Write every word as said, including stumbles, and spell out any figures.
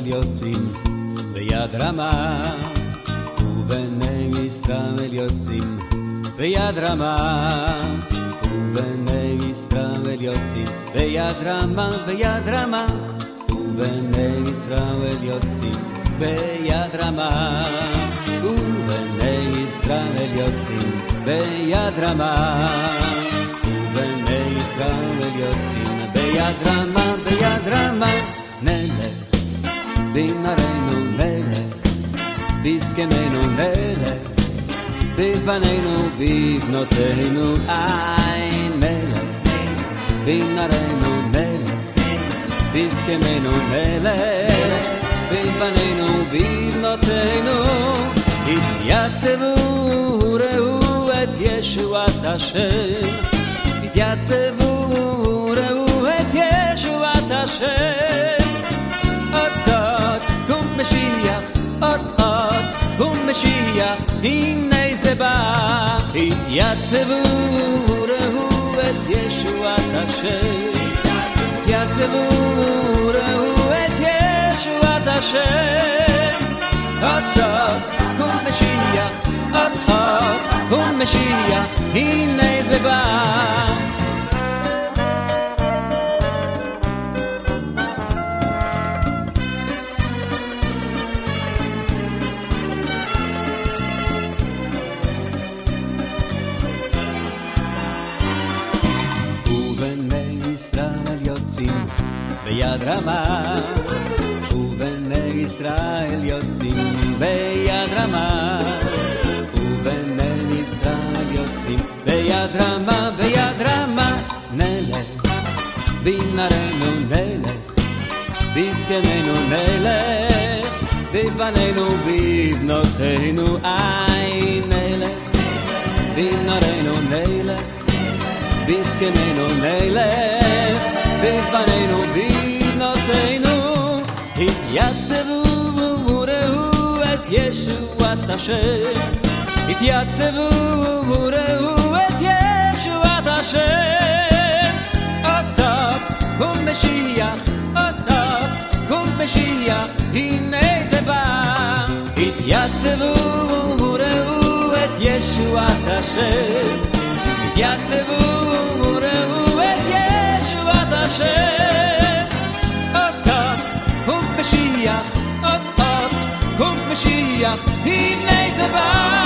ישראל יוצאים ביד רמה, ובני ישראל יוצאים ביד רמה, ובני ישראל יוצאים ביד רמה, ביד רמה, ובני ישראל יוצאים ביד רמה, ובני ישראל יוצאים ביד רמה, ובני ישראל יוצאים ביד רמה, ביד רמה. נלך בנערינו נלך, בזקנינו נלך, בבנינו בבנותינו עין נלך, בנערינו נלך, בזקנינו נלך, בבנינו בבנותינו. התייצבו ראו את ישועת השם, התייצבו ראו את ישועת השם. אות אות קום משיח, אות אות קום משיח, הנה זה בא. התייצבו ראו את ישועת השם, התייצבו ראו את ישועת השם. אות אות קום משיח, אות אות קום משיח, הנה זה בא. ישראל יוצאים ביד רמה, ובני ישראל יוצאים ביד רמה, ובני ישראל יוצאים ביד רמה, ביד רמה. נלך בנערינו נלך, בזקנינו נלך, בבנינו בבנותינו עין נלך, בנערינו נלך, בזקנינו נלך, בבנינו בבנותינו. התייצבו וראו את ישועת השם, התייצבו וראו את ישועת השם. אות אות קום משיח, אות אות קום משיח, הנה זה בא. התייצבו וראו את ישועת השם, התייצבו וראו את ישועת השם. אות אות קום משיח, אות אות קום משיח, הנה זה בא.